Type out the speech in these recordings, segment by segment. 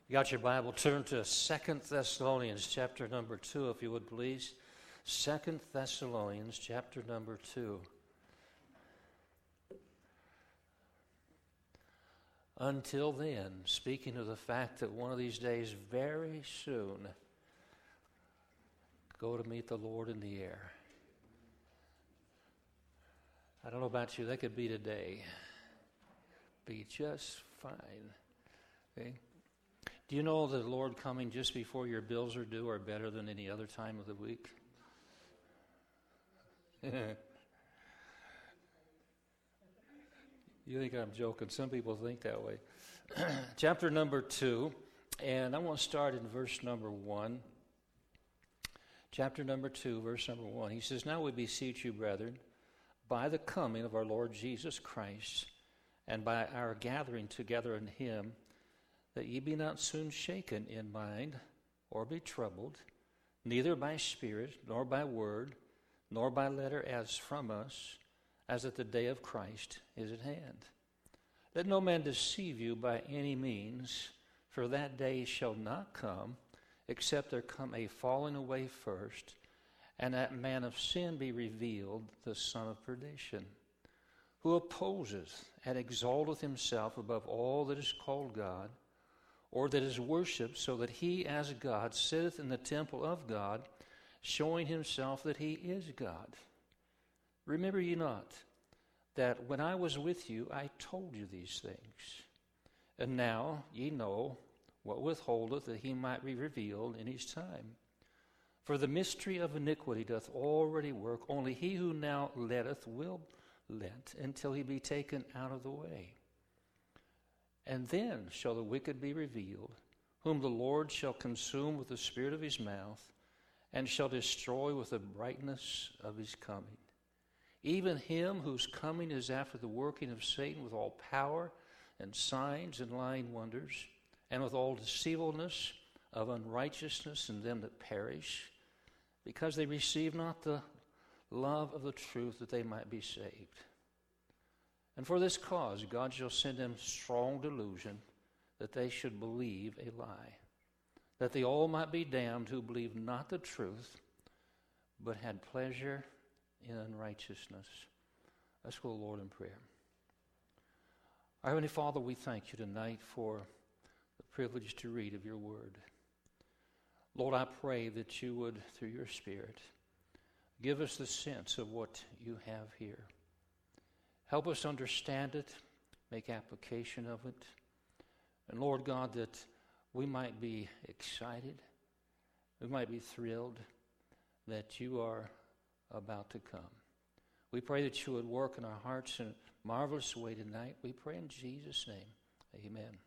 You got your Bible, turn to 2 Thessalonians chapter number 2, if you would please. 2 Thessalonians chapter number 2. Until then, speaking of the fact that one of these days, very soon, go to meet the Lord in the air. I don't know about you, that could be today. Be just fine. Okay? Do you know that the Lord coming just before your bills are due are better than any other time of the week? You think I'm joking. Some people think that way. Chapter number 2, and I want to start in verse number 1. Chapter number 2, verse number 1. He says, "Now we beseech you, brethren, by the coming of our Lord Jesus Christ, and by our gathering together in him, that ye be not soon shaken in mind, or be troubled, neither by spirit, nor by word, nor by letter as from us, as that the day of Christ is at hand. Let no man deceive you by any means, for that day shall not come, except there come a falling away first, and that man of sin be revealed, the son of perdition, who opposeth and exalteth himself above all that is called God, or that is worshipped, so that he as God sitteth in the temple of God, showing himself that he is God. Remember ye not that when I was with you, I told you these things. And now ye know what withholdeth, that he might be revealed in his time. For the mystery of iniquity doth already work. Only he who now letteth will let, until he be taken out of the way. And then shall the wicked be revealed, whom the Lord shall consume with the spirit of his mouth, and shall destroy with the brightness of his coming. Even him whose coming is after the working of Satan with all power and signs and lying wonders, and with all deceivableness of unrighteousness in them that perish, because they receive not the love of the truth, that they might be saved. And for this cause God shall send them strong delusion, that they should believe a lie, that they all might be damned who believe not the truth, but had pleasure in unrighteousness." Let's go to the Lord in prayer. Our Heavenly Father, we thank you tonight for the privilege to read of your word. Lord, I pray that you would, through your Spirit, give us the sense of what you have here. Help us understand it, make application of it. And Lord God, that we might be excited, we might be thrilled that you are about to come. We pray that you would work in our hearts in a marvelous way tonight. We pray in Jesus' name. Amen.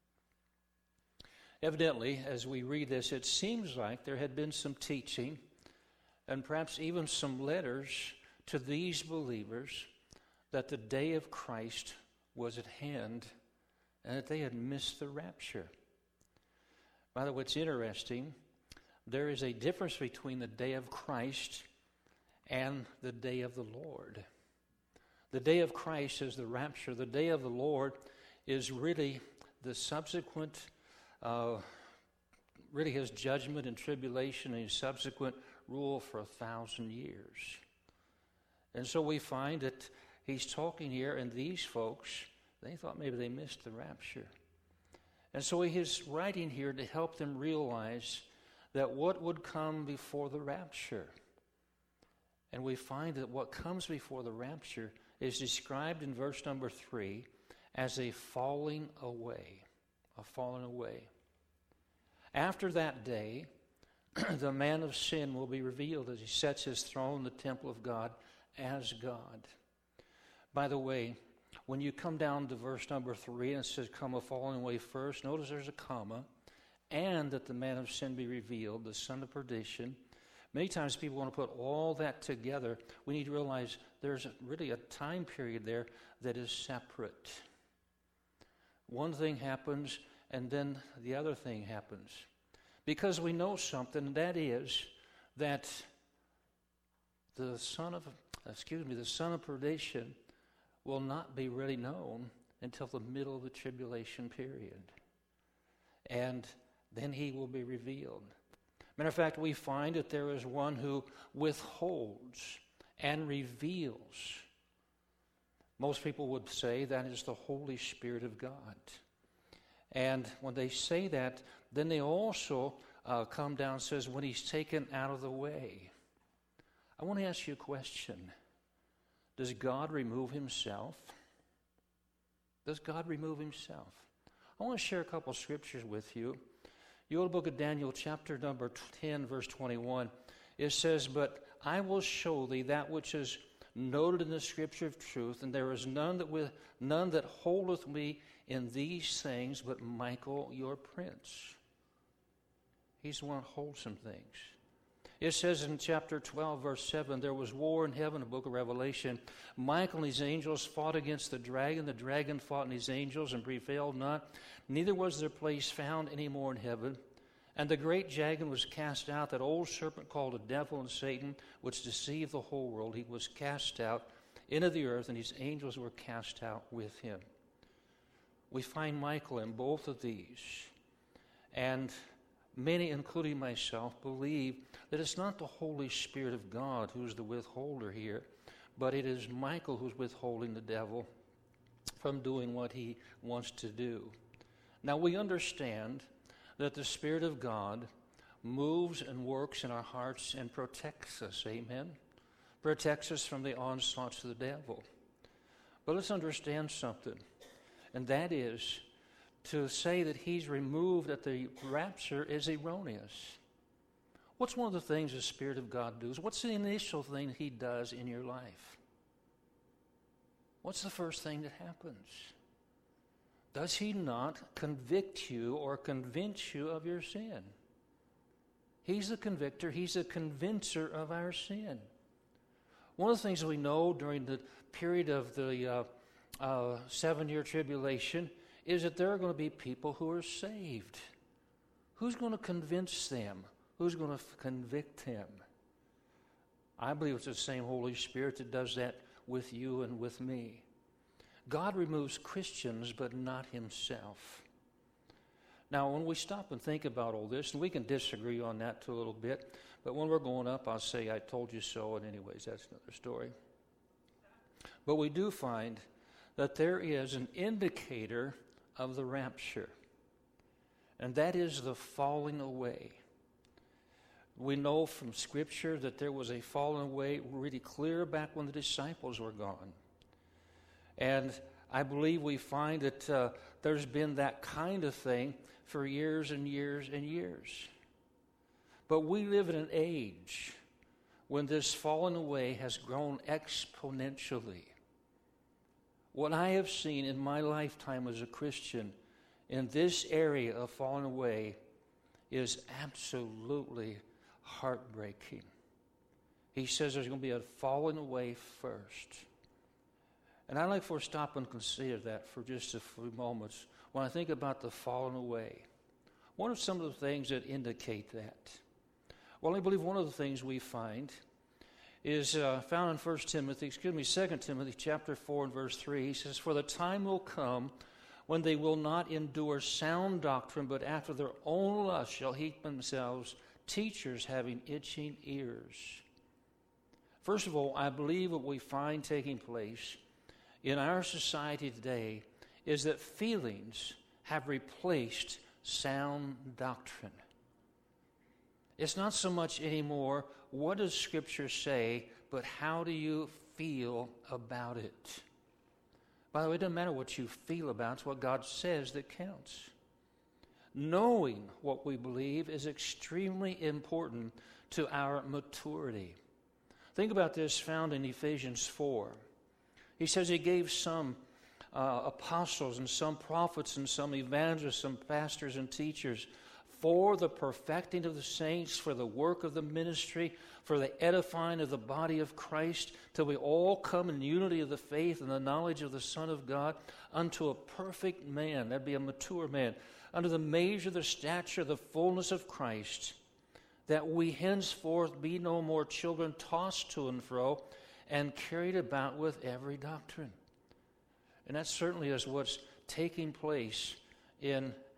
Evidently, as we read this, it seems like there had been some teaching and perhaps even some letters to these believers that the day of Christ was at hand and that they had missed the rapture. By the way, what's interesting, there is a difference between the day of Christ and the day of the Lord. The day of Christ is the rapture. The day of the Lord is really the subsequent, really his judgment and tribulation and his subsequent rule for 1,000 years. And so we find that he's talking here, and these folks, they thought maybe they missed the rapture. And so he is writing here to help them realize that what would come before the rapture. And we find that what comes before the rapture is described in verse number 3 as a falling away. A falling away. After that day, the man of sin will be revealed as he sets his throne in the temple of God as God. By the way, when you come down to verse number 3 and it says, "Come a falling away first," notice there's a comma, "and that the man of sin be revealed, the son of perdition." Many times people want to put all that together. We need to realize there's really a time period there that is separate. One thing happens, and then the other thing happens. Because we know something, that is that the son of perdition will not be really known until the middle of the tribulation period. and then he will be revealed. Matter of fact, we find that there is one who withholds and reveals. Most people would say that is the Holy Spirit of God. And when they say that, then they also come down and says, when he's taken out of the way. I want to ask you a question. Does God remove himself? Does God remove himself? I want to share a couple of scriptures with you. The old book of Daniel, chapter number 10, verse 21. It says, "But I will show thee that which is noted in the scripture of truth, and there is none that holdeth me in these things but Michael your prince." He's the one that holds some things. It says in chapter 12, verse 7, "There was war in heaven," the book of Revelation. "Michael and his angels fought against the dragon. The dragon fought and his angels and prevailed not. Neither was their place found any more in heaven. And the great dragon was cast out, that old serpent called the devil and Satan, which deceived the whole world. He was cast out into the earth, and his angels were cast out with him." We find Michael in both of these. And many, including myself, believe that it's not the Holy Spirit of God who's the withholder here, but it is Michael who's withholding the devil from doing what he wants to do. Now, we understand that the Spirit of God moves and works in our hearts and protects us, amen? Protects us from the onslaughts of the devil. But let's understand something, and that is to say that he's removed at the rapture is erroneous. What's one of the things the Spirit of God does? What's the initial thing he does in your life? What's the first thing that happens? Does he not convict you or convince you of your sin? He's the convictor. He's the convincer of our sin. One of the things we know during the period of the 7-year tribulation is that there are going to be people who are saved. Who's going to convince them? Who's going to convict them? I believe it's the same Holy Spirit that does that with you and with me. God removes Christians, but not himself. Now, when we stop and think about all this, and we can disagree on that too a little bit, but when we're going up, I'll say, "I told you so," and anyways, that's another story. But we do find that there is an indicator of the rapture, and that is the falling away. We know from Scripture that there was a falling away really clear back when the disciples were gone. And I believe we find that there's been that kind of thing for years and years and years. But we live in an age when this falling away has grown exponentially. What I have seen in my lifetime as a Christian in this area of falling away is absolutely heartbreaking. He says there's going to be a falling away first. And I'd like for us to stop and consider that for just a few moments. When I think about the falling away, what are some of the things that indicate that? Well, I believe one of the things we find is found in 2 Timothy chapter 4 and verse 3. He says, "For the time will come when they will not endure sound doctrine, but after their own lust shall heap themselves teachers having itching ears." First of all, I believe what we find taking place in our society today is that feelings have replaced sound doctrine. It's not so much anymore, what does Scripture say, but how do you feel about it? By the way, it doesn't matter what you feel about, it's what God says that counts. Knowing what we believe is extremely important to our maturity. Think about this found in Ephesians 4. He says he gave some apostles and some prophets and some evangelists, some pastors and teachers for the perfecting of the saints, for the work of the ministry, for the edifying of the body of Christ, till we all come in unity of the faith and the knowledge of the Son of God, unto a perfect man, that'd be a mature man, under the measure of the stature of the fullness of Christ, that we henceforth be no more children tossed to and fro, and carried about with every doctrine. And that certainly is what's taking place in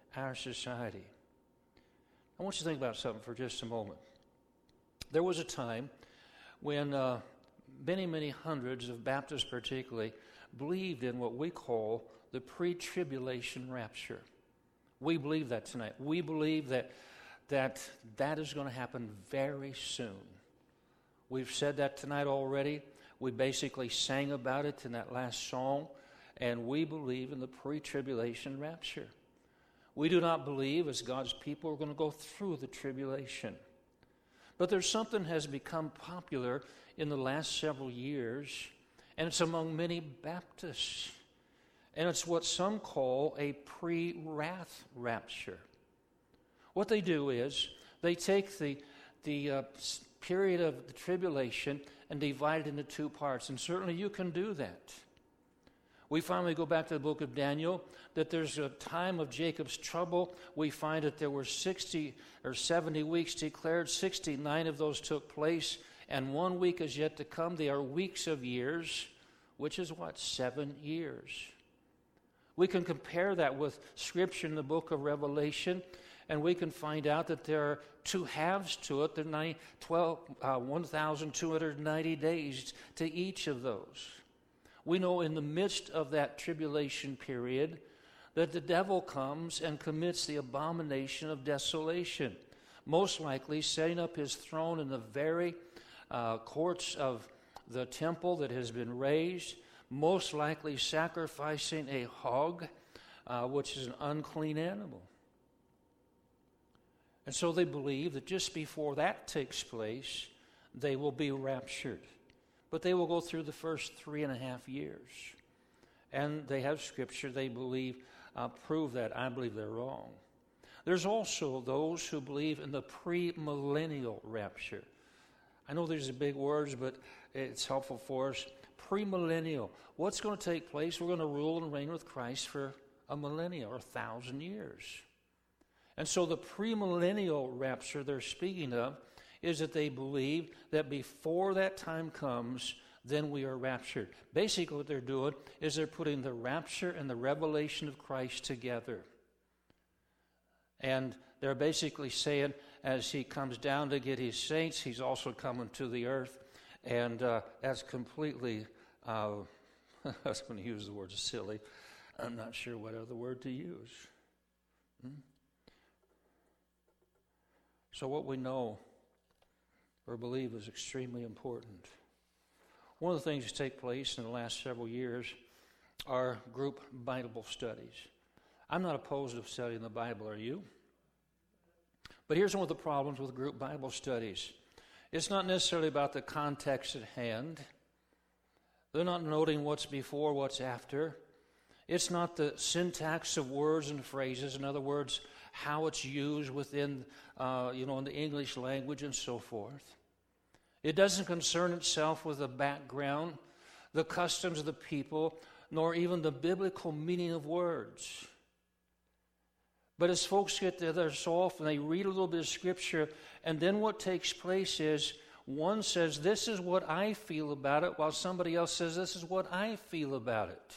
our society. I want you to think about something for just a moment. There was a time when many, many hundreds of Baptists particularly believed in what we call the pre-tribulation rapture. We believe that tonight. We believe that is going to happen very soon. We've said that tonight already. We basically sang about it in that last song, and we believe in the pre-tribulation rapture. We do not believe as God's people are going to go through the tribulation. But there's something has become popular in the last several years, and it's among many Baptists. And it's what some call a pre-wrath rapture. What they do is they take the period of the tribulation and divide it into two parts. And certainly you can do that. We finally go back to the book of Daniel, that there's a time of Jacob's trouble. We find that there were 60 or 70 weeks declared. 69 of those took place, and 1 week is yet to come. They are weeks of years, which is what? 7 years. We can compare that with Scripture in the book of Revelation, and we can find out that there are two halves to it. There are 1,290 days to each of those. We know in the midst of that tribulation period that the devil comes and commits the abomination of desolation, most likely setting up his throne in the very courts of the temple that has been raised, most likely sacrificing a hog, which is an unclean animal. And so they believe that just before that takes place, they will be raptured. But they will go through the first 3.5 years. And they have Scripture, they believe, prove that. I believe they're wrong. There's also those who believe in the premillennial rapture. I know these are big words, but it's helpful for us. Premillennial. What's going to take place? We're going to rule and reign with Christ for a millennia or 1,000 years. And so the premillennial rapture they're speaking of is that they believe that before that time comes, then we are raptured. Basically what they're doing is they're putting the rapture and the revelation of Christ together. And they're basically saying as he comes down to get his saints, he's also coming to the earth. And that's completely, I was going to use the word silly. I'm not sure what other word to use. So what we know or believe is extremely important. One of the things that take place in the last several years are group Bible studies. I'm not opposed to studying the Bible, are you? But here's one of the problems with group Bible studies. It's not necessarily about the context at hand. They're not noting what's before, what's after. It's not the syntax of words and phrases. In other words, how it's used within, in the English language and so forth. It doesn't concern itself with the background, the customs of the people, nor even the biblical meaning of words. But as folks get together so often, they read a little bit of Scripture, and then what takes place is one says, this is what I feel about it, while somebody else says, this is what I feel about it.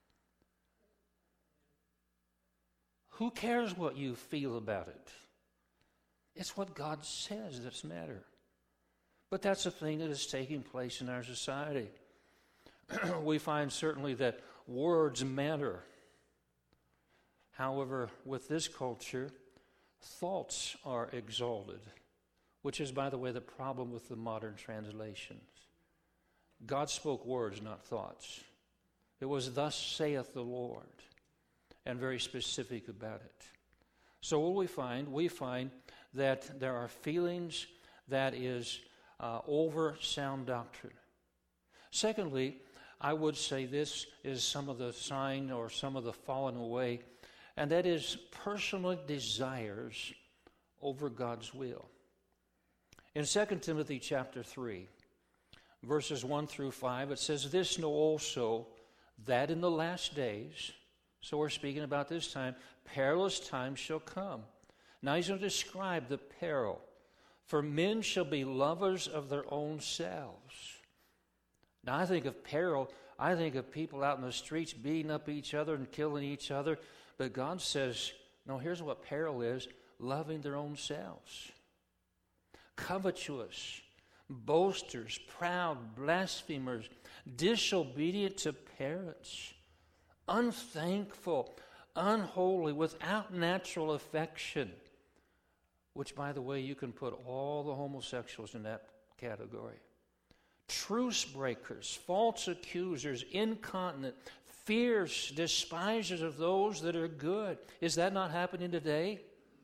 Who cares what you feel about it? It's what God says that's matter. But that's a thing that is taking place in our society. We find certainly that words matter. However, with this culture, thoughts are exalted, which is, by the way, the problem with the modern translations. God spoke words, not thoughts. It was, thus saith the Lord, and very specific about it. So what we find? We find that there are feelings that is over sound doctrine. Secondly, I would say this is some of the sign or some of the falling away, and that is personal desires over God's will. In 2 Timothy chapter 3, verses 1 through 5, it says, this know also, that in the last days, so we're speaking about this time, perilous times shall come. Now he's going to describe the peril. For men shall be lovers of their own selves. Now I think of peril, I think of people out in the streets beating up each other and killing each other. But God says No, here's what peril is: loving their own selves. Covetous, boasters, proud, blasphemers, disobedient to parents, unthankful, unholy, without natural affection. Which, by the way, you can put all the homosexuals in that category. Truce breakers, false accusers, incontinent, fierce, despisers of those that are good. Is that not happening today?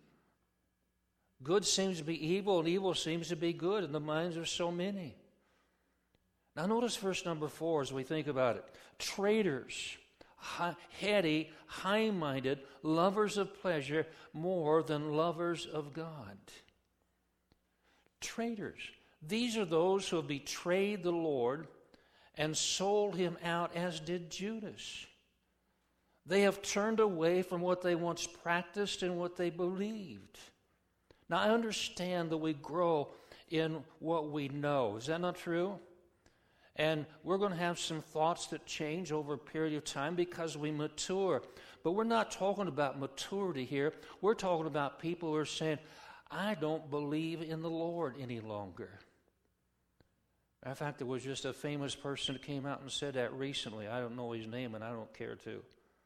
Good seems to be evil, and evil seems to be good in the minds of so many. Now notice verse number 4 as we think about it. Traitors, heady, high-minded, lovers of pleasure more than lovers of God. Traitors. These are those who have betrayed the Lord and sold him out, as did Judas. They have turned away from what they once practiced and what they believed. Now, I understand that we grow in what we know. Is that not true? And we're going to have some thoughts that change over a period of time because we mature. But we're not talking about maturity here. We're talking about people who are saying, I don't believe in the Lord any longer. In fact, there was just a famous person that came out and said that recently. I don't know his name, and I don't care to.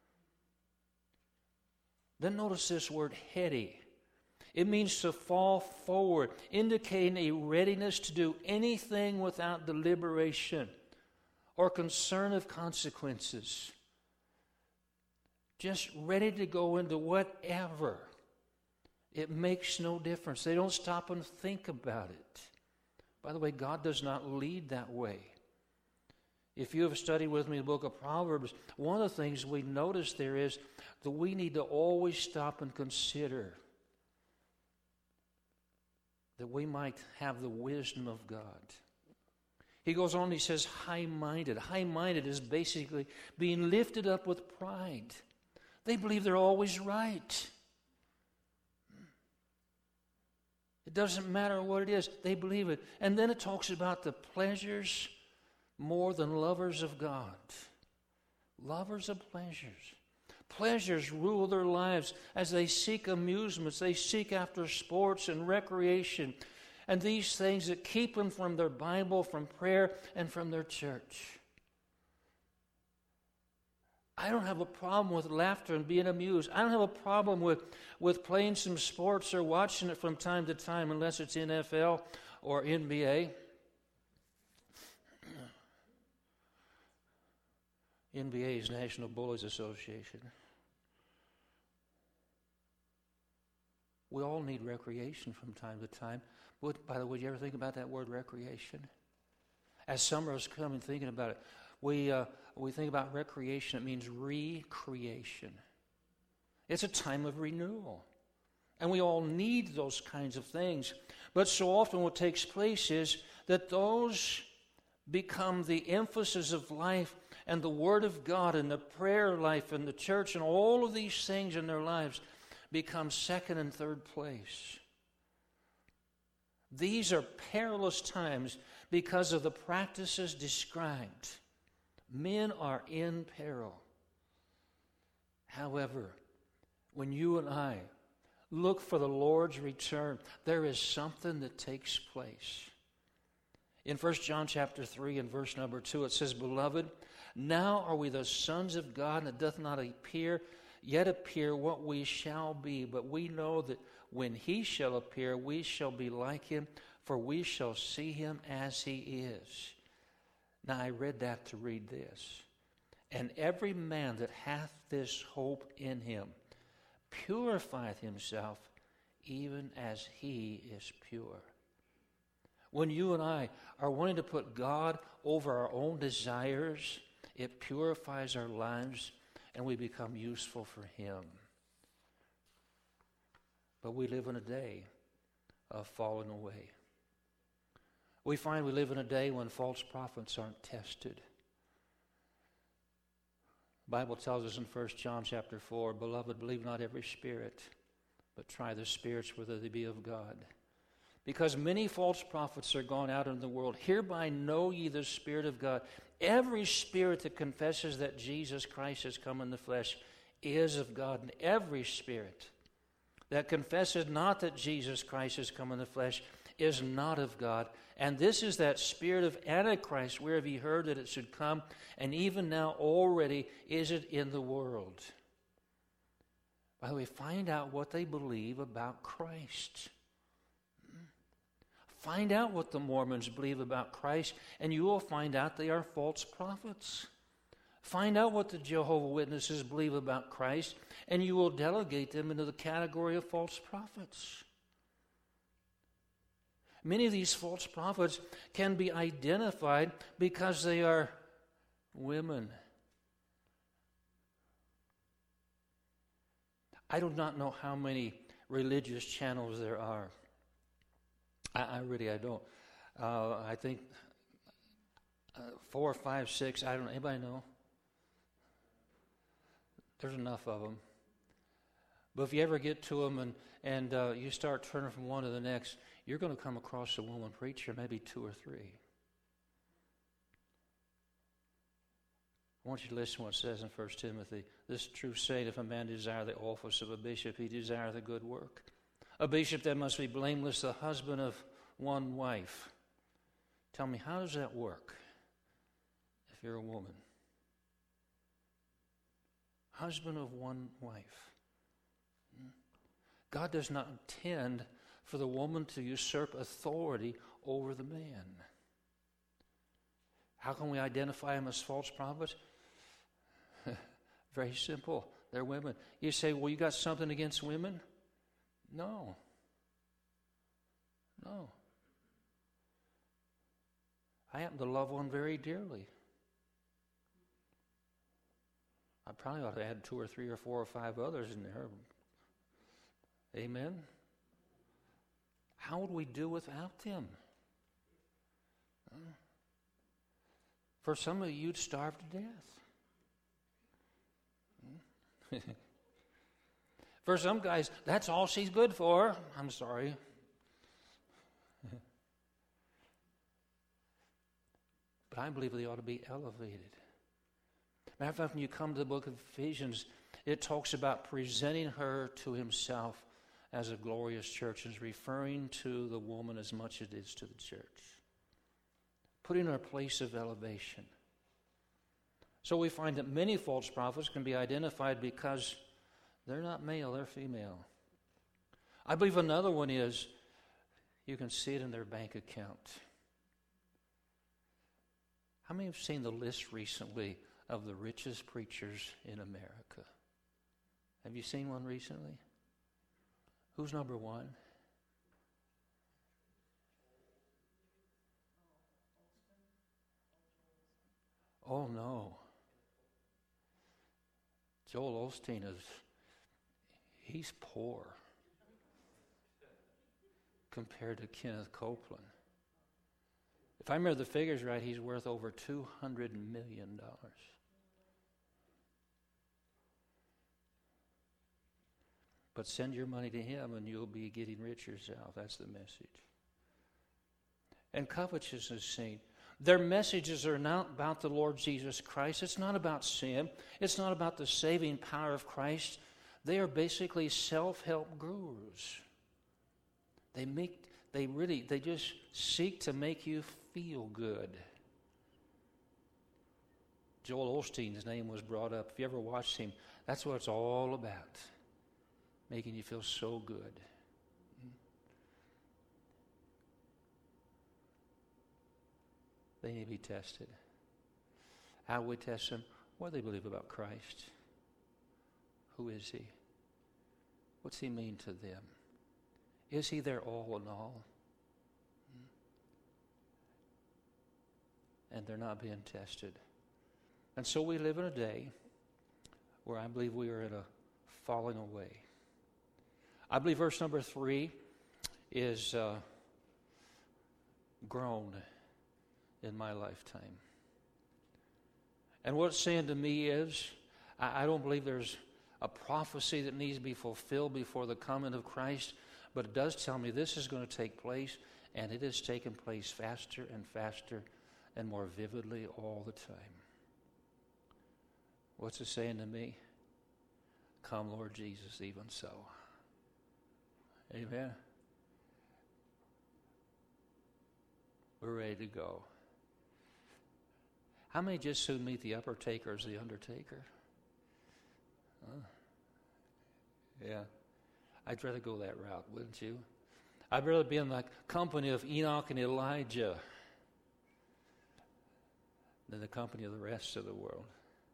Then notice this word, heady. It means to fall forward, indicating a readiness to do anything without deliberation or concern of consequences. Just ready to go into whatever. It makes no difference. They don't stop and think about it. By the way, God does not lead that way. If you have studied with me the book of Proverbs, one of the things we notice there is that we need to always stop and consider that we might have the wisdom of God. He goes on, he says, high-minded. High-minded is basically being lifted up with pride. They believe they're always right. It doesn't matter what it is. They believe it. And then it talks about the pleasures more than lovers of God. Lovers of pleasures. Pleasures rule their lives as they seek amusements. They seek after sports and recreation and these things that keep them from their Bible, from prayer, and from their church. I don't have a problem with laughter and being amused. I don't have a problem with playing some sports or watching it from time to time, unless it's NFL or NBA. NBA is National Bullies Association. We all need recreation from time to time. By the way, you ever think about that word recreation? As summer is coming, thinking about it, we think about recreation. It means recreation. It's a time of renewal. And we all need those kinds of things. But so often what takes place is that those become the emphasis of life, and the Word of God and the prayer life and the church and all of these things in their lives become second and third place. These are perilous times because of the practices described. Men are in peril. However, when you and I look for the Lord's return, there is something that takes place. In 1 John chapter 3 and verse number 2, it says, Beloved, now are we the sons of God, and it doth not yet appear what we shall be. But we know that when he shall appear, we shall be like him, for we shall see him as he is. Now I read that to read this. And every man that hath this hope in him purifieth himself, even as he is pure. When you and I are wanting to put God over our own desires, it purifies our lives and we become useful for him. But we live in a day of falling away. We find we live in a day when false prophets aren't tested. The Bible tells us in 1 John chapter 4, Beloved, believe not every spirit, but try the spirits whether they be of God. Because many false prophets are gone out in the world. Hereby know ye the Spirit of God. Every spirit that confesses that Jesus Christ has come in the flesh is of God. And every spirit that confesseth not that Jesus Christ is come in the flesh is not of God. And this is that spirit of Antichrist, whereof ye heard that it should come, and even now already is it in the world. By the way, find out what they believe about Christ. Find out what the Mormons believe about Christ, and you will find out they are false prophets. Find out what the Jehovah's Witnesses believe about Christ, and you will delegate them into the category of false prophets. Many of these false prophets can be identified because they are women. I do not know how many religious channels there are. I don't. I think 4, 5, 6, I don't know. Anybody know? There's enough of them. But if you ever get to them and you start turning from one to the next, you're going to come across a woman preacher, maybe 2 or 3. I want you to listen to what it says in 1 Timothy. This is true saying, if a man desire the office of a bishop, he desire the good work. A bishop that must be blameless, the husband of one wife. Tell me, how does that work if you're a woman? Husband of one wife. God does not intend for the woman to usurp authority over the man. How can we identify them as false prophets? Very simple. They're women. You say, well, you got something against women? No. I happen to love one very dearly. I probably ought to add 2 or 3 or 4 or 5 others in there. Amen? How would we do without them? For some of you, you'd starve to death. For some guys, that's all she's good for. I'm sorry. But I believe they ought to be elevated. Matter of fact, when you come to the book of Ephesians, it talks about presenting her to himself as a glorious church, and is referring to the woman as much as it is to the church. Putting her in a place of elevation. So we find that many false prophets can be identified because they're not male, they're female. I believe another one is, you can see it in their bank account. How many have seen the list recently of the richest preachers in America? Have you seen one recently? Who's number 1? Oh, no. Joel Osteen he's poor compared to Kenneth Copeland. If I remember the figures right, he's worth over $200 million. But send your money to him and you'll be getting rich yourself. That's the message. And covetousness, saint. Their messages are not about the Lord Jesus Christ. It's not about sin. It's not about the saving power of Christ. They are basically self-help gurus. They just seek to make you feel good. Joel Osteen's name was brought up. If you ever watched him, that's what it's all about. Making you feel so good. They need to be tested. How do we test them? What do they believe about Christ? Who is he? What's he mean to them? Is he their all in all? And they're not being tested. And so we live in a day where I believe we are in a falling away. I believe verse number 3 is grown in my lifetime. And what it's saying to me is, I don't believe there's a prophecy that needs to be fulfilled before the coming of Christ, but it does tell me this is going to take place, and it is taking place faster and faster and more vividly all the time. What's it saying to me? Come, Lord Jesus, even so. Amen. We're ready to go. How many just soon meet the upper-taker as the undertaker? Yeah. I'd rather go that route, wouldn't you? I'd rather be in the company of Enoch and Elijah than the company of the rest of the world.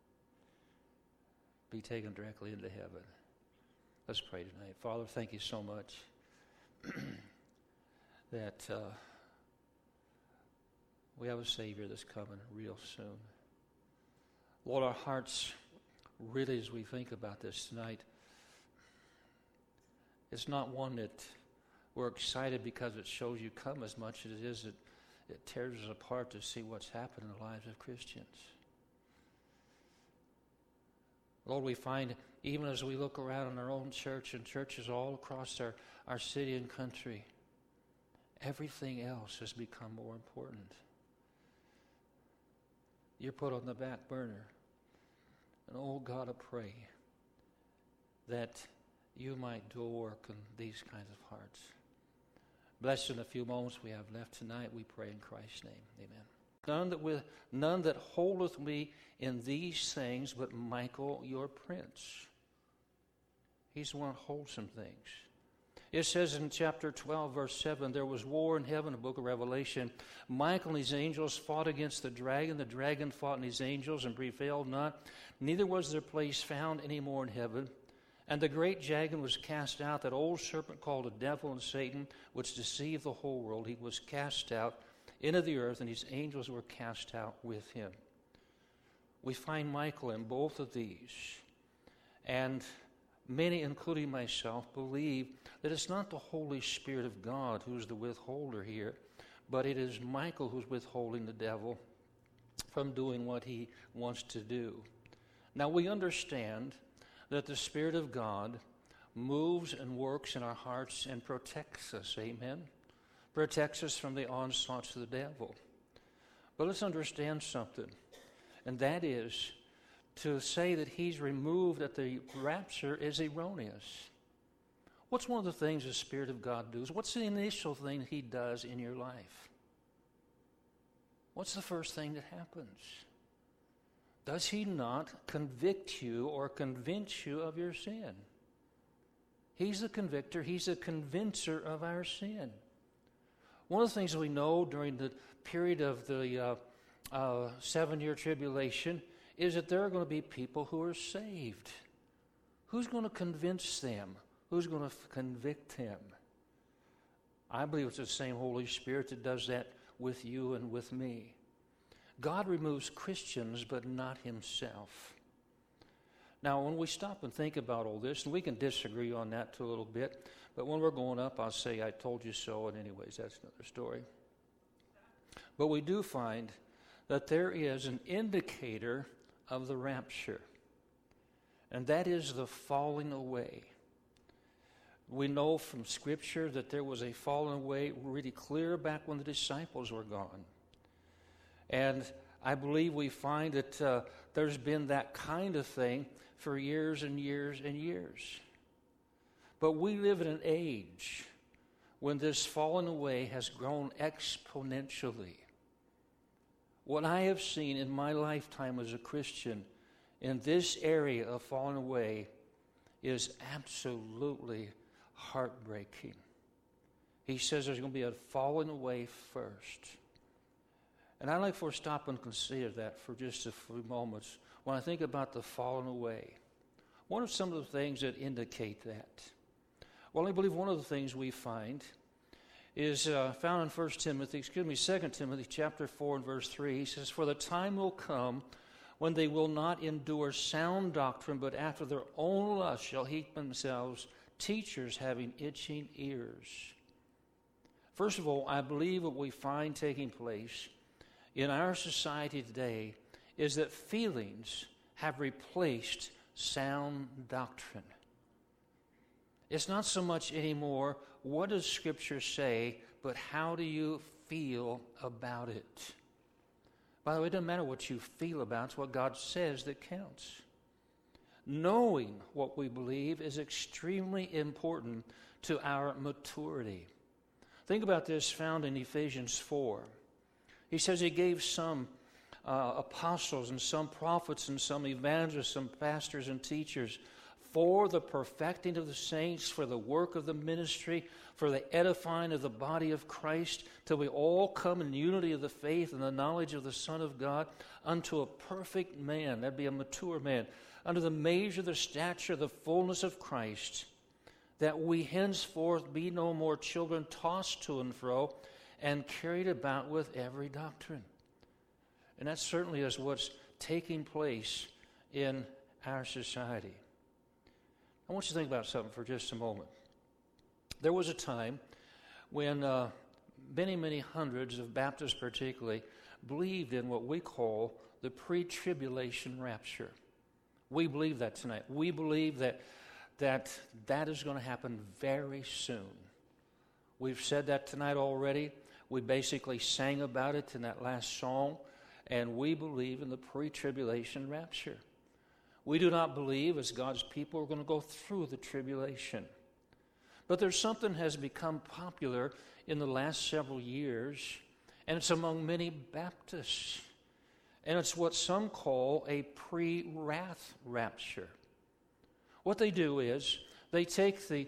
Be taken directly into heaven. Let's pray tonight. Father, thank you so much that we have a Savior that's coming real soon. Lord, our hearts really, as we think about this tonight, it's not one that we're excited because it shows you come as much as it is that it tears us apart to see what's happened in the lives of Christians. Lord, we find, even as we look around in our own church and churches all across our city and country, everything else has become more important. You're put on the back burner. And oh God, I pray that you might do a work in these kinds of hearts. Blessed in the few moments we have left tonight, we pray in Christ's name. Amen. None that holdeth me in these things but Michael your prince. He's the one that holds some things. It says in chapter 12, verse 7, there was war in heaven, the book of Revelation. Michael and his angels fought against the dragon. The dragon fought and his angels and prevailed not. Neither was their place found any more in heaven. And the great dragon was cast out, that old serpent called the devil and Satan, which deceived the whole world. He was cast out into the earth, and his angels were cast out with him. We find Michael in both of these. And many, including myself, believe that it's not the Holy Spirit of God who's the withholder here, but it is Michael who's withholding the devil from doing what he wants to do. Now, we understand that the Spirit of God moves and works in our hearts and protects us, amen? Protects us from the onslaughts of the devil. But let's understand something, and that is to say that he's removed at the rapture is erroneous. What's one of the things the Spirit of God does? What's the initial thing he does in your life? What's the first thing that happens? Does he not convict you or convince you of your sin? He's the convictor. He's the convincer of our sin. One of the things we know during the period of the 7-year tribulation is that there are going to be people who are saved. Who's going to convince them? Who's going to convict them? I believe it's the same Holy Spirit that does that with you and with me. God removes Christians, but not himself. Now, when we stop and think about all this, and we can disagree on that too a little bit, but when we're going up, I'll say, I told you so, and anyways, that's another story. But we do find that there is an indicator of the rapture, and that is the falling away. We know from Scripture that there was a falling away really clear back when the disciples were gone. And I believe we find that there's been that kind of thing for years and years and years. But we live in an age when this falling away has grown exponentially. What I have seen in my lifetime as a Christian in this area of falling away is absolutely heartbreaking. He says there's going to be a falling away first. And I'd like for us to stop and consider that for just a few moments. When I think about the falling away, what are some of the things that indicate that? Well, I believe one of the things we find is found in 2 Timothy chapter 4 and verse 3. He says, for the time will come when they will not endure sound doctrine, but after their own lust shall heap themselves teachers having itching ears. First of all, I believe what we find taking place in our society today is that feelings have replaced sound doctrine. It's not so much anymore, what does Scripture say, but how do you feel about it? By the way, it doesn't matter what you feel about, it's what God says that counts. Knowing what we believe is extremely important to our maturity. Think about this found in Ephesians 4. He says he gave some apostles and some prophets and some evangelists, some pastors and teachers for the perfecting of the saints, for the work of the ministry, for the edifying of the body of Christ, till we all come in unity of the faith and the knowledge of the Son of God, unto a perfect man, that'd be a mature man, unto the measure of the stature of the fullness of Christ, that we henceforth be no more children tossed to and fro and carried about with every doctrine. And that certainly is what's taking place in our society. I want you to think about something for just a moment. There was a time when many, many hundreds of Baptists particularly believed in what we call the pre-tribulation rapture. We believe that tonight. We believe that is going to happen very soon. We've said that tonight already. We basically sang about it in that last song, and we believe in the pre-tribulation rapture. We do not believe, as God's people, we're going to go through the tribulation. But there's something has become popular in the last several years, and it's among many Baptists. And it's what some call a pre-wrath rapture. What they do is they take the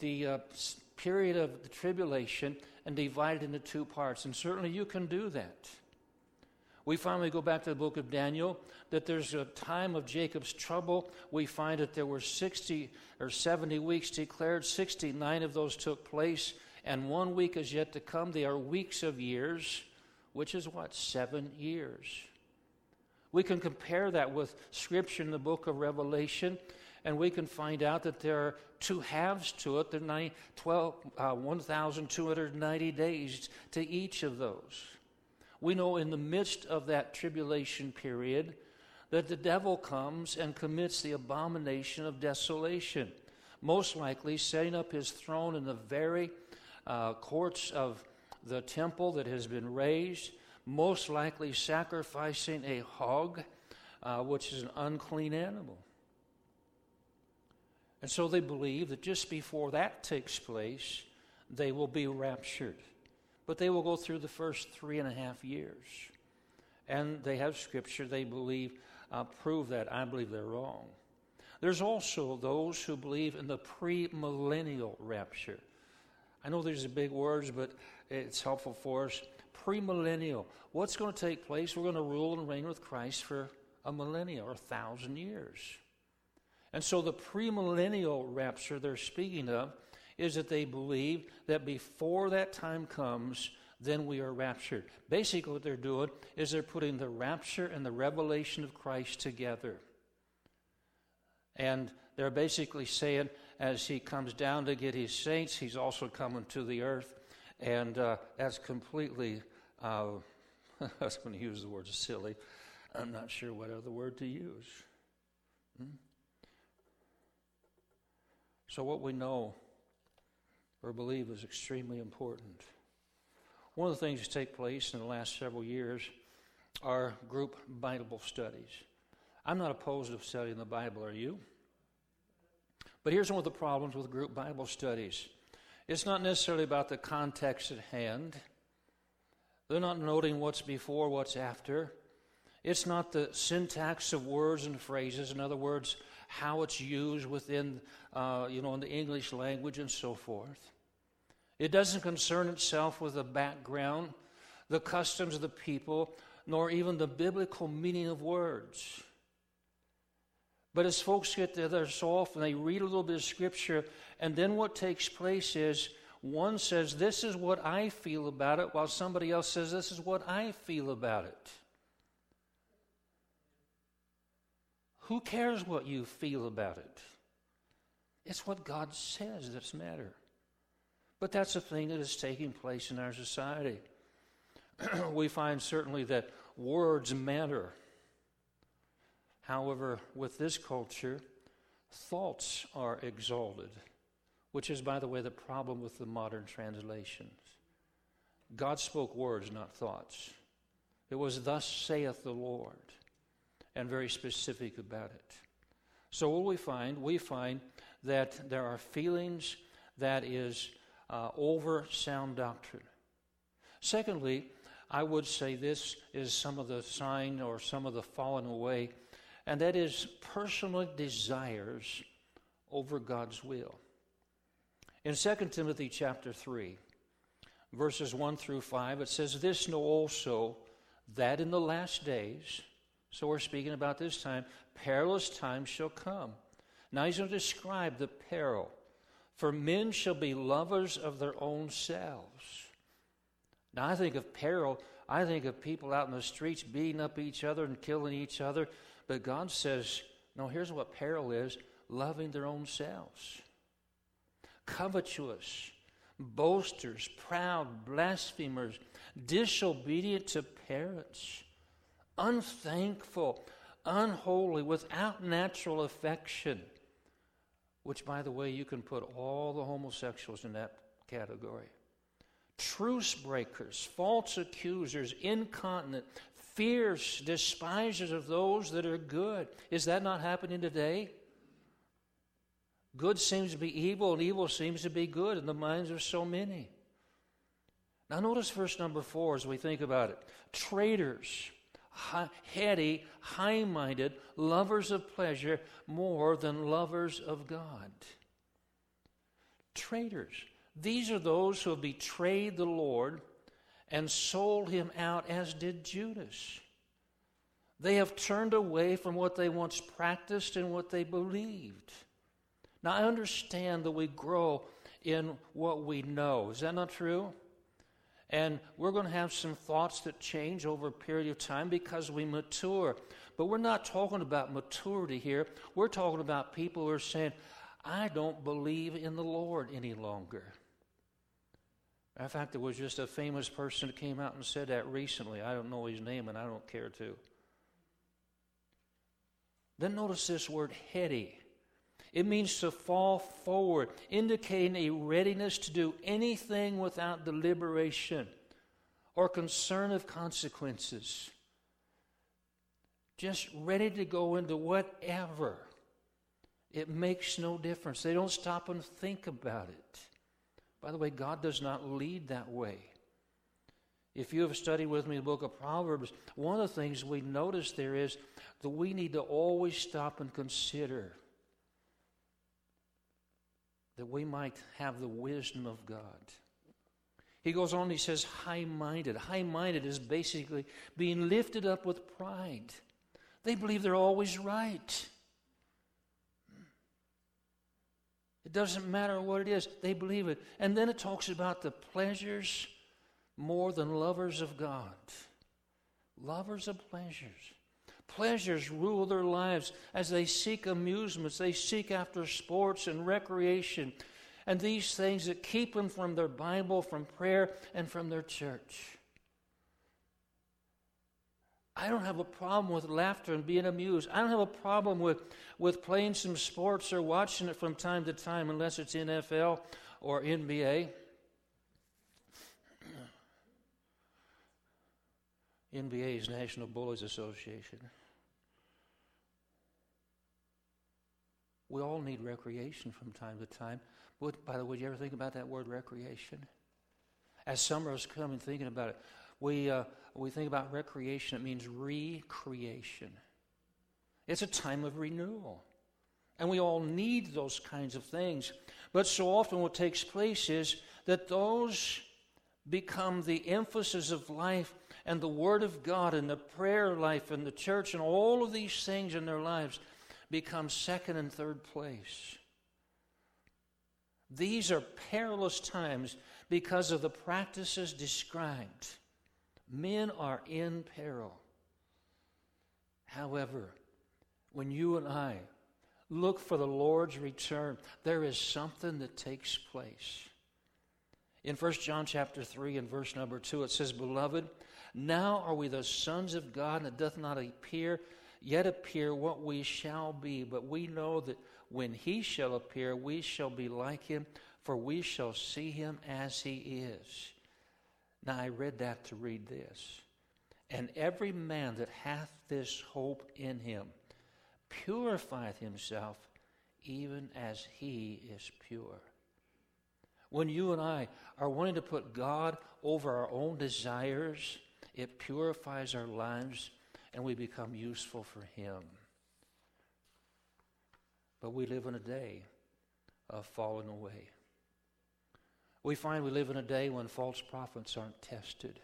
period of the tribulation and divide it into two parts. And certainly you can do that. We finally go back to the book of Daniel, that there's a time of Jacob's trouble. We find that there were 60 or 70 weeks declared. 69 of those took place, and 1 week is yet to come. They are weeks of years, which is what? 7 years. We can compare that with Scripture in the book of Revelation, and we can find out that there are two halves to it. There are 1,290 days to each of those. We know in the midst of that tribulation period that the devil comes and commits the abomination of desolation, most likely setting up his throne in the very courts of the temple that has been raised, most likely sacrificing a hog, which is an unclean animal. And so they believe that just before that takes place, they will be raptured. But they will go through the first 3.5 years. And they have Scripture, they believe, prove that. I believe they're wrong. There's also those who believe in the premillennial rapture. I know these are big words, but it's helpful for us. Premillennial. What's going to take place? We're going to rule and reign with Christ for a millennia or 1,000 years. And so the premillennial rapture they're speaking of is that they believe that before that time comes, then we are raptured. Basically what they're doing is they're putting the rapture and the revelation of Christ together. And they're basically saying, as he comes down to get his saints, he's also coming to the earth. And that's completely, I was going to use the word silly. I'm not sure what other word to use. So what we know or believe is extremely important. One of the things that take place in the last several years are group Bible studies. I'm not opposed to studying the Bible, are you? But here's one of the problems with group Bible studies. It's not necessarily about the context at hand. They're not noting what's before, what's after. It's not the syntax of words and phrases. In other words, how it's used within, in the English language and so forth. It doesn't concern itself with the background, the customs of the people, nor even the biblical meaning of words. But as folks get together so often, they read a little bit of Scripture, and then what takes place is one says, this is what I feel about it, while somebody else says, this is what I feel about it. Who cares what you feel about it? It's what God says that's matter. But that's a thing that is taking place in our society. We find certainly that words matter. However, with this culture, thoughts are exalted, which is, by the way, the problem with the modern translations. God spoke words, not thoughts. It was, thus saith the Lord, and very specific about it. So what we find that there are feelings, that is over sound doctrine. Secondly, I would say this is some of the sign or some of the falling away, and that is personal desires over God's will. In 2 Timothy chapter 3, verses 1 through 5, it says, "This know also, that in the last days," so we're speaking about this time, "perilous times shall come." Now he's going to describe the peril. "For men shall be lovers of their own selves." Now I think of peril, I think of people out in the streets beating up each other and killing each other. But God says, no, here's what peril is: loving their own selves. Covetous, boasters, proud, blasphemers, disobedient to parents, unthankful, unholy, without natural affection. Which, by the way, you can put all the homosexuals in that category. Truce breakers, false accusers, incontinent, fierce, despisers of those that are good. Is that not happening today? Good seems to be evil, and evil seems to be good in the minds of so many. Now notice verse number 4 as we think about it. Traitors, heady, high-minded, lovers of pleasure more than lovers of God. Traitors. These are those who have betrayed the Lord and sold him out, as did Judas. They have turned away from what they once practiced and what they believed. Now, I understand that we grow in what we know. Is that not true? And we're going to have some thoughts that change over a period of time because we mature. But we're not talking about maturity here. We're talking about people who are saying, I don't believe in the Lord any longer. In fact, there was just a famous person that came out and said that recently. I don't know his name, and I don't care to. Then notice this word, heady. It means to fall forward, indicating a readiness to do anything without deliberation or concern of consequences. Just ready to go into whatever. It makes no difference. They don't stop and think about it. By the way, God does not lead that way. If you have studied with me the book of Proverbs, one of the things we notice there is that we need to always stop and consider that we might have the wisdom of God. He goes on, he says, high-minded. High-minded is basically being lifted up with pride. They believe they're always right. It doesn't matter what it is. They believe it. And then it talks about the pleasures more than lovers of God. Lovers of pleasures. Pleasures rule their lives as they seek amusements. They seek after sports and recreation and these things that keep them from their Bible, from prayer, and from their church. I don't have a problem with laughter and being amused. I don't have a problem with playing some sports or watching it from time to time, unless it's NFL or NBA. NBA is National Bullies Association. We all need recreation from time to time. By the way, did you ever think about that word recreation? As summer is coming, thinking about it, we think about recreation, it means recreation. It's a time of renewal. And we all need those kinds of things. But so often what takes place is that those become the emphasis of life, and the Word of God and the prayer life and the church and all of these things in their lives become second and third place. These are perilous times because of the practices described. Men are in peril. However, when you and I look for the Lord's return, there is something that takes place. In 1 John chapter 3 and verse number 2, it says, Beloved, now are we the sons of God, and it doth not yet appear what we shall be. But we know that when he shall appear, we shall be like him, for we shall see him as he is. Now I read that to read this. And every man that hath this hope in him purifieth himself, even as he is pure. When you and I are wanting to put God over our own desires, it purifies our lives and we become useful for Him. But we live in a day of falling away. We find we live in a day when false prophets aren't tested.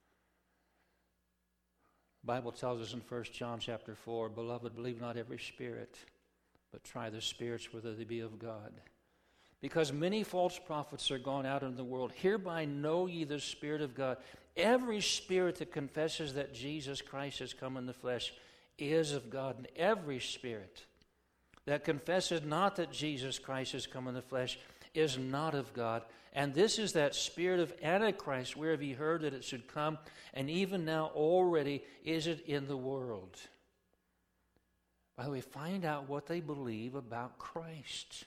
The Bible tells us in 1 John chapter 4, Beloved, believe not every spirit, but try the spirits whether they be of God. Because many false prophets are gone out in the world. Hereby know ye the Spirit of God. Every spirit that confesses that Jesus Christ has come in the flesh is of God. And every spirit that confesses not that Jesus Christ has come in the flesh is not of God. And this is that spirit of Antichrist, where have ye heard that it should come? And even now already is it in the world. By the way, find out what they believe about Christ.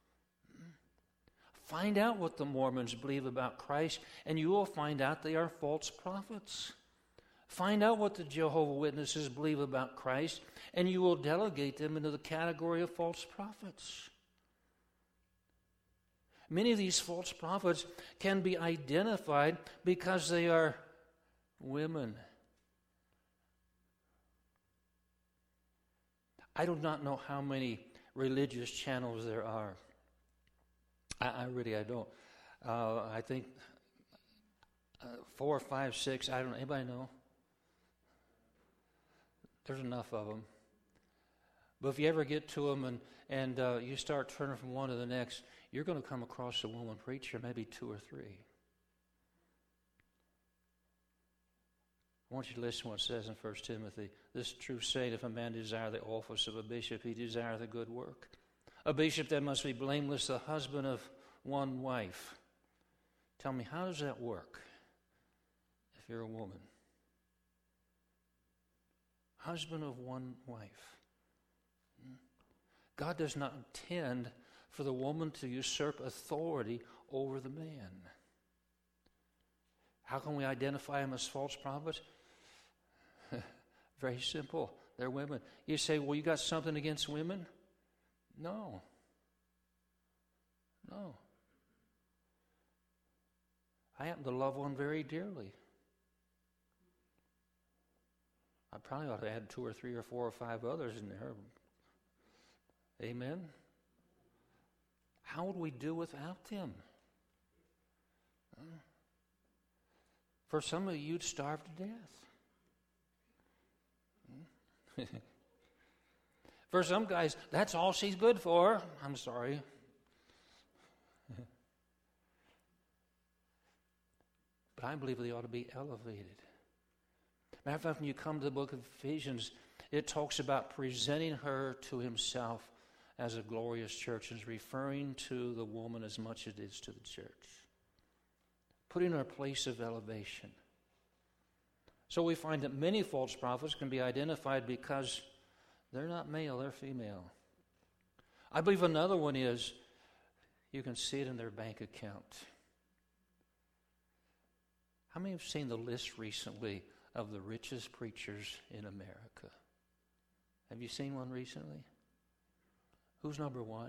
Find out what the Mormons believe about Christ, and you will find out they are false prophets. Find out what the Jehovah's Witnesses believe about Christ, and you will delegate them into the category of false prophets. Many of these false prophets can be identified because they are women. I do not know how many religious channels there are. I don't. I think 4 or 5, 6, I don't know. Anybody know? There's enough of them. But if you ever get to them and you start turning from one to the next, you're going to come across a woman preacher, maybe 2 or 3. I want you to listen to what it says in 1 Timothy. This true saying, if a man desire the office of a bishop, he desire the good work. A bishop that must be blameless, the husband of one wife. Tell me, how does that work if you're a woman? Husband of one wife. God does not intend for the woman to usurp authority over the man. How can we identify them as false prophets? Very simple. They're women. You say, well, you got something against women? No. I happen to love one very dearly. I probably ought to add 2 or 3 or 4 or 5 others in there. Amen? How would we do without them? For some of you, you'd starve to death. For some guys, that's all she's good for. I'm sorry. But I believe they ought to be elevated. Matter of fact, when you come to the book of Ephesians, it talks about presenting her to himself as a glorious church, and is referring to the woman as much as it is to the church. Putting her in a place of elevation. So we find that many false prophets can be identified because they're not male, they're female. I believe another one is you can see it in their bank account. How many have seen the list recently of the richest preachers in America? Have you seen one recently? Who's number 1?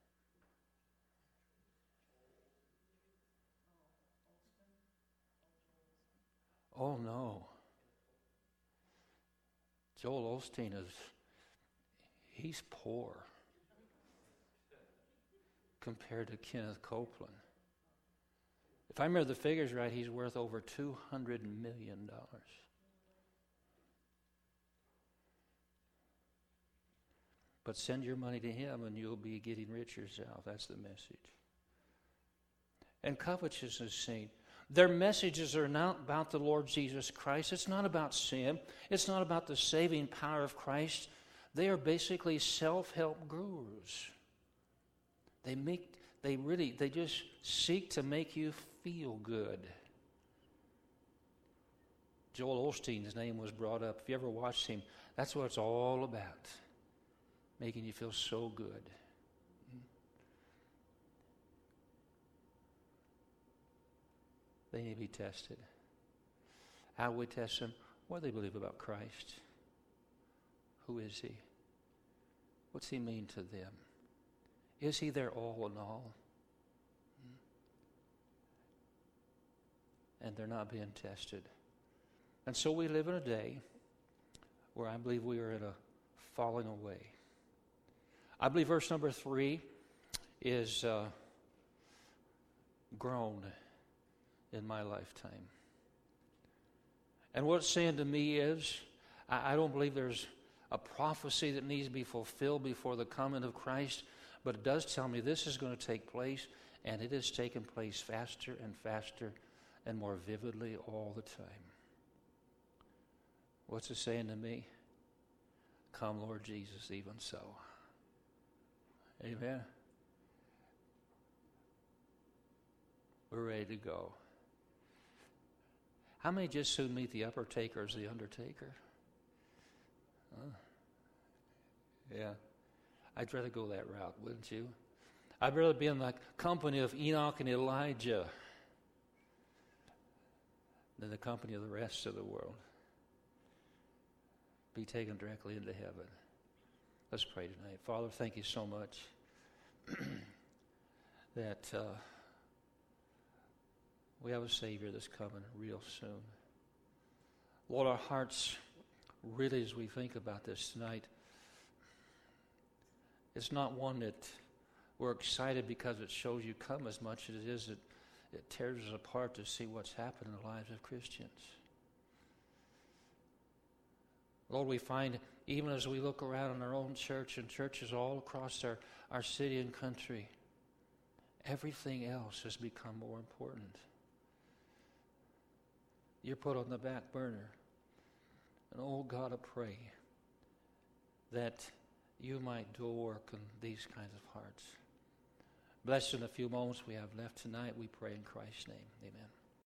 Oh, no. Joel Osteen he's poor compared to Kenneth Copeland. If I remember the figures right, he's worth over $200 million. But send your money to him and you'll be getting rich yourself. That's the message. And covetousness is seen. Their messages are not about the Lord Jesus Christ. It's not about sin. It's not about the saving power of Christ. They are basically self-help gurus. They just seek to make you feel good. Joel Osteen's name was brought up. If you ever watched him, that's what it's all about. Making you feel so good. They need to be tested. How we test them? What do they believe about Christ? Who is he? What's he mean to them? Is he their all in all? and they're not being tested. And so we live in a day where I believe we are in a falling away. I believe verse number 3 is grown in my lifetime. And what it's saying to me is, I don't believe there's a prophecy that needs to be fulfilled before the coming of Christ, but it does tell me this is going to take place, and it is taking place faster and faster and more vividly all the time. What's it saying to me? Come, Lord Jesus, even so. Amen. We're ready to go. How many just soon meet the upper taker as the undertaker? Yeah. I'd rather go that route, wouldn't you? I'd rather be in the company of Enoch and Elijah than the company of the rest of the world. Be taken directly into heaven. Let's pray tonight. Father, thank you so much that we have a Savior that's coming real soon. Lord, our hearts really, as we think about this tonight, it's not one that we're excited because it shows you come as much as it is that it tears us apart to see what's happened in the lives of Christians. Lord, we find, even as we look around in our own church and churches all across our city and country, everything else has become more important. You're put on the back burner. And oh God, I pray that you might do a work in these kinds of hearts. Blessed in the few moments we have left tonight, we pray in Christ's name. Amen.